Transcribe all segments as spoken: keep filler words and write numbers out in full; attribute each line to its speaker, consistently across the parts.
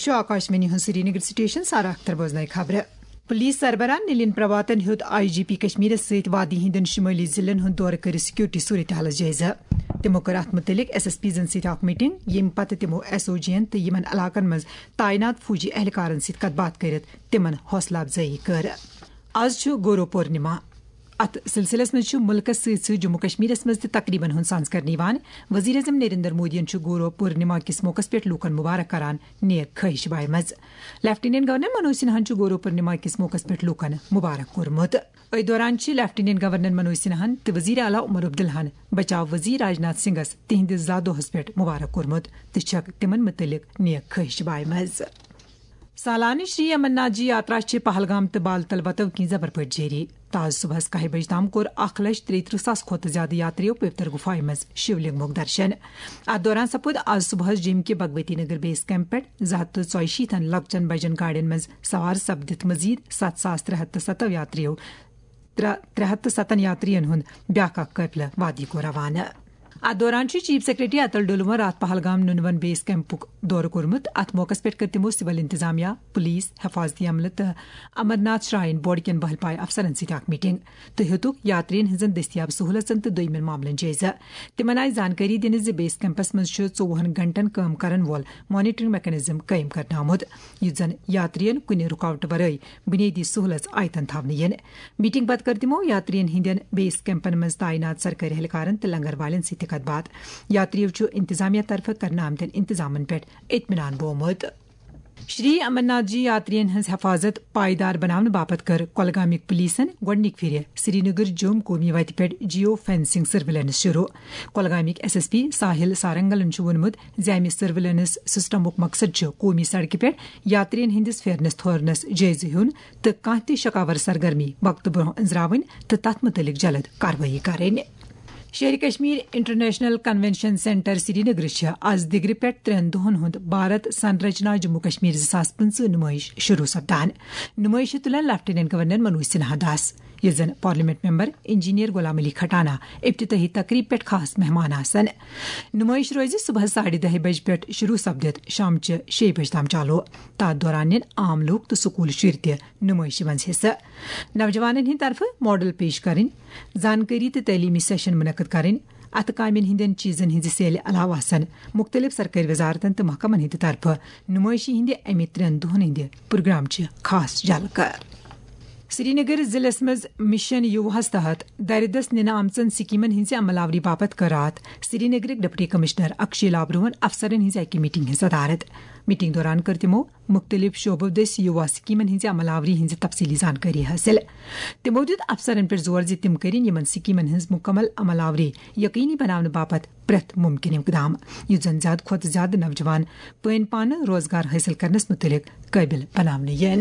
Speaker 1: यह आकाशवाणी हूं श्रीनगर स्टेशन सारा अख्तर बोजनाई खबर पुलिस सरबराह निलिन प्रवातन हेत आई जी पी कश्मीर सहित वादी हिंदन शुमाली जिलन हूं दौर कर सिक्योरिटी सूरत हाल जायजा तमो कर अत मुतलिक एस एस पी जन सहित अख मीटिंग यम पत तमो एस ओ जीन तो यमन इलाकन मज तैनात फौजी एहलकारन सहित कत कर तिमन हौसला अफजाई कर। आज गोरो पूर्णिमा अत सिलसिलस मज मुल्कस सत जम्मू कश्मीर मज तकरीबन हूं सांस कर वज़ीर आज़म नरेंद्र मोदी गोरो पूर्णिमा किस मौकस पे लूकन मुबारक करान नेक खहिश बाय मज लेफ्टिनेंट गवर्नर मनोज सिन्हा गोरो पूर्णिमा किस मौकस पे लूकन मुबारक कोरमुत। अ दौरान लेफ्टिनेंट गवर्नर मनोज सिन्हान तो वज़ीर आला उमर अब्दुल्लाहन बचाव वज़ीर राजनाथ सिंहस तिहंदिस ज़ादोहस पे मुबारक कोरमुत तो छक तिमन मुतलिक नेक खहिश बाय मज। सालाना श्री अमरनाथ जी यात्रा पहलगाम तो बाल तलवतव की जबर पे जारी ताज सुबह कह बज तम कोर अख लच त्रेतृह सास खोत ज्यादा यात्रियों पवित्र गुफाएं मज शिवलिंगमुक दर्शन। अत दौरान सपुद आज सुबह जिम के भगवती नगर बेस कैंप पे जहत तो चौशीतन लकचन बजन गाड़ियन मज सवार सपदित मजीद सत सास त्रे हथ सतव यात्रियों त्रे हथ सतन यात्रियन हुंद ब्याका कफिल वादी को रवाना। अत दौरान चीफ सेक्रेटरी अतल डुलुमा रात पहलगाम नुनवन बेस कैंपुक दौर कोरमुत। अत मौकस पे कर तमो सिविल इंतजामिया पुलिस हिफाजती अमल तो अमरनाथ श्राइन बोर्ड कन बहलपाय अफसरन सत मीटिंग तो हेतुक यात्रियन हजन दस्तियाब सहूलतन तो दोयमन मामलन जायजा। तिमन आई जानकारी दिन बेस कैंपस मज चौवन घंटन काम करन वोल मॉनिटरिंग मैकेनिज्म कायम करनामुत यु जन यात्रियन कुन रुकावट वरय बुनियादी सहूलत आयतन थावन यन। मीटिंग पत कर तमो यात्रियन हिंदन बेस कैंपन मज तैनात सरकारी एहलकारन तो लंगर वालन सत बात यात्रियों इंतजामिया तरफ करना आमदन इंतजामन पे इत्मीनान बोमुत। श्री अमरनाथ जी यात्रियन हज हिफाजत पायदार बनावन बापत कर कोलगामिक पुलिसन गोडनिक फिर श्रीनगर जोम कोमी वत पे जियो फेंसिंग सर्विलेंस शुरू। कोलगामिक एस एस पी साहिल सारंगलन वोनमुत जमि सर्विलेंस सिस्टमुक मकसद कौमी सड़क पे यात्रियन हंदिस फेरनस थोरनस जायज हेन तो कह त शकावर सरगर्मी वक्त ब्रोह अंजरावन तो तथ मुतलिक जल्द कार्रवाई करें। Sher Kashmir international convention centre Srinagar आज दिग्र पे त्रेन दोहन हुंद भारत संरचना जम्मू कश्मीर ज़ास पंच नुमाइश शुरू सपदान। नुमाइश तुलन लेफ्टिनेंट गवर्नर मनोज सिन्हा दास यह जन parliament member engineer Ghulam Ali Khatana इब्तिदाई तकरीब पे खास मेहमान आसन। नुमाइश रोज सुबह साढ़े दह बज पे शुरू सपदित शाम शे बज तम चालू। तथ दौरान आम लोग तो स्कूल शुर त नुमाइश मज हिस्सा नौजवान हिंद तरफ मॉडल पेश करें जानकारी तो तलीमी सेशन मुनक़द करें। अत कामिन हिंदन चीजन हिंद सेल अलावा आसन मुख्तलिफ सरकारी वजारतन तो महकमन हिंद तरफ नुमाइशी हिंद अमि त्रेन दोहन हिंद प्रोग्राम खास झलकर। श्रीनगर जिलस मज मिशन युवाहस तहत दरदस निना आमचन स्कीमन हिंज अमलावरी बापत कर रात श्रीनगर डिप्टी कमिश्नर अक्षय लाबरुवन अफसरन हिंज अकि मीटिंग हिंज सदारत। मीटिंग दौरान कर तमो मुख्तलिफ शोबों दस युवा स्कीमन हिंज अमलावरी हिंज तफसीली जानकारी हासिल। तमो दित अफसरन पर जोर ज तिम करिन यमन स्कीमन हिंज मुकम्मल अमलावरी यकीनी बनावन बापत प्रत मुमकिन इकदाम यु जन ज्यादा खोत ज्यादा नौजवान पन पान रोजगार हासिल करनस मुतलिक काबिल बनावन यन।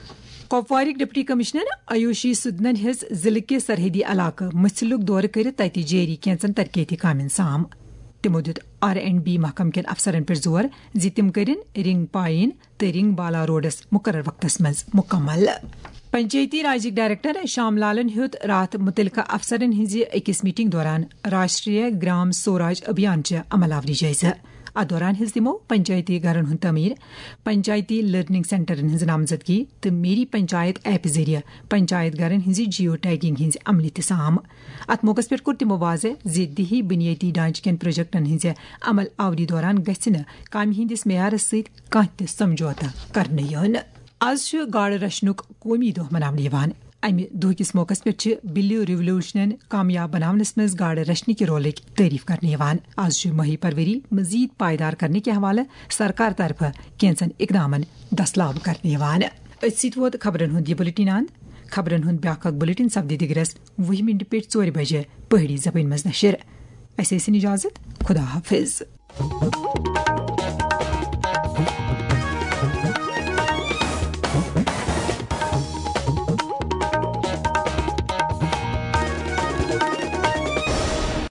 Speaker 1: कौपवारिक डिप्टी कमिश्नर आयुषी सुदनन हज जिले के सरहदी इलाक मसलुक दौर कर तति जारी कैंचन तरक्याती कामन साम। तमो दित आर एंड बी महकम कन अफसरन पर जोर ज तिम करिन रिंग पाइन तो रिंग बाला रोडस मुकर्रर वक्तस मज मुकम्मल। पंचायती राज डायरेक्टर श्याम लालन हेत रात मुतलका अफसरन हिंज अकिस मीटिंग दौरान राष्ट्रीय ग्राम स्वराज अभियान अमलावरी जायजा। अत दौरान हिज तमो पंचायती घरन हुंद तमीर पंचायती लर्निंग सेंटरन हिंज नामजदगी तो मेरी पंचायत ऐप जरिए पंचायत घरन हिंज जियो टैगिंग हिंज अमली तसाम। अत मौकस पे कोर तमो वाजे जिद्दी बुनियादी ढांचकन प्रोजेक्टन हिंज अमल आवरी दौरान गसिन काम हिंदिस मेयारस सहित कह समझौता करने यन। आज गाड़ रशनुक कौमी दोह मनावन यवान। अमि दोह किस मौकस पे बिल्लियो रिवोल्यूशन कामयाब बनावनस मज गाड़ रशनी के रोल की तारीफ करने यवान। आज मही परवरी मजीद पायदार करने के हवाले सरकार तरफ कैंसन इकदामन दस्तलाब करने यवान। अत वोत खबरन हुंद बुलेटिन खबरन हुंद ब्याक बुलेटिन सपदि दिगरस वह मिनट पे चोर बजे पहाड़ी जबान मज नशर। ऐसे इजाजत खुदा हाफिज।